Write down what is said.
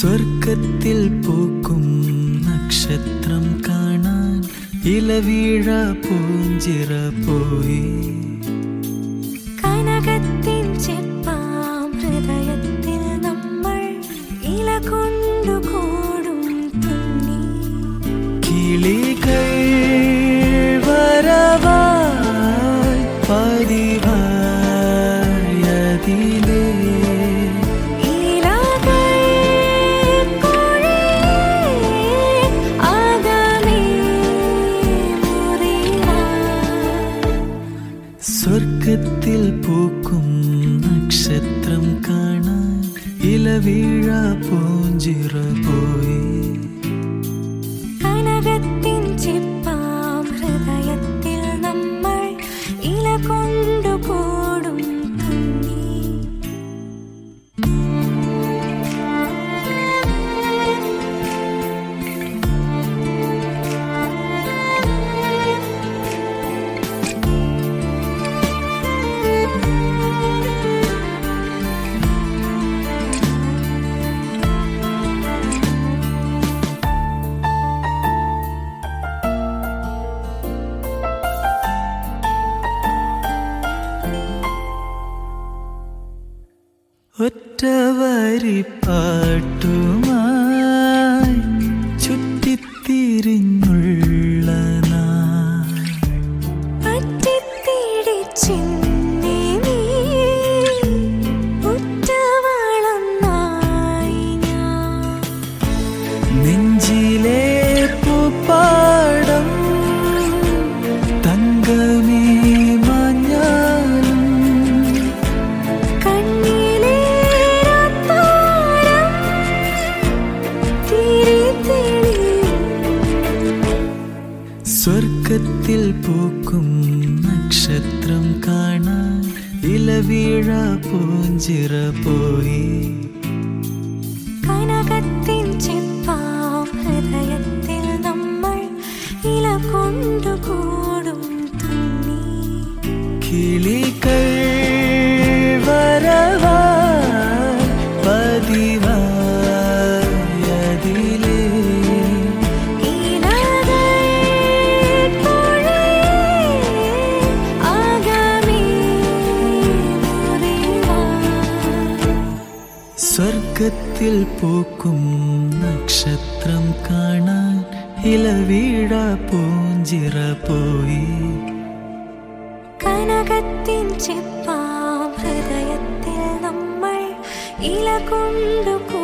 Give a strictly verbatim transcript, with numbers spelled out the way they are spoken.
സ്വർഗത്തിൽ പൂക്കും നക്ഷത്രം കാണാൻ ഇലവീഴ പൂഞ്ചിറ പോയി. കനകത്തിൻ ചെപ്പാം ഹൃദയത്തിൽ നമ്മൾ ഇല കൊണ്ടു കൂടും തുന്നി. കിളികൾ വരവായി പതിവായതിലേ സ്വർഗത്തിൽ പൂക്കും നക്ഷത്രം കാണാൻ ഇലവീഴ പൂഞ്ചിറ പോയി. കനകത്തിൻ ചെപ്പാം ഹൃദയത്തിൽ നമ്മൾ ഇല കൊണ്ടു കൂടും തുന്നി. ഒറ്റവരി പാട്ടുമായി ചുറ്റിത്തിരിഞ്ഞുള്ള നെഞ്ചിലെ പൂപ്പാടം തങ്കമേ സ്വർഗത്തിൽ പൂക്കും നക്ഷത്രം കാണാൻ ഇലവീഴ പൂഞ്ചിറ പോയി. കനകത്തിൻ ചെപ്പാം ഹൃദയത്തിൽ നമ്മൾ ഇല കൊണ്ടു കൂടും തുന്നി. കിളികൾ വരവായി പതിവായതിലേ സ്വർഗത്തിൽ പൂക്കും നക്ഷത്രം കാണാൻ ഇലവീഴ പൂഞ്ചിറ പോയി. കനകത്തിൻ ചെപ്പാം ഹൃദയത്തിൽ നമ്മൾ ഇല കൊണ്ടു